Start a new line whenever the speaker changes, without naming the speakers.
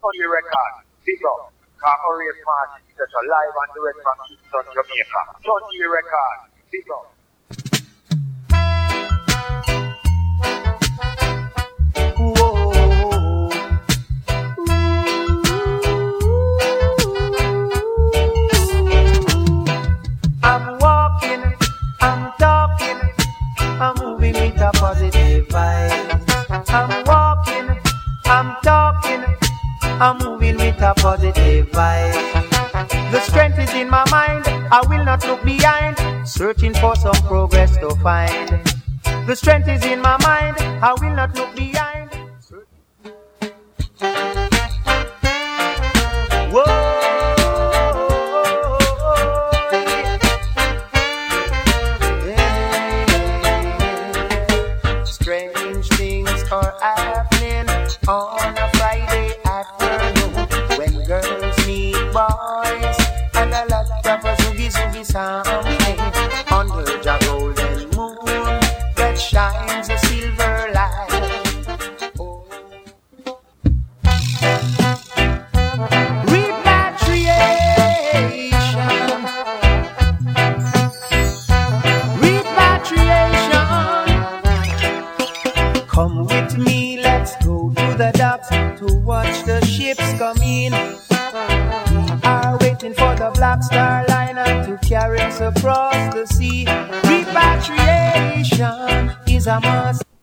Country Record, big up. Maurice Martin, that's a live and direct from Kingston, Jamaica. Country Record, big up.
I'm walking, I'm talking, I'm moving with a positive vibe. I'm walking, I'm talking, I'm moving with a positive vibe. The strength is in my mind, I will not look behind, searching for some progress to find. The strength is in my mind, I will not look behind. Whoa. Strange things are happening on a Friday afternoon when girls meet boys and a lot of a zoogie something under the golden moon that shines a silver light. Oh. Come with me, let's go to the docks to watch the ships come in. We are waiting for the Black Star Liner to carry us across the sea. Repatriation is a must.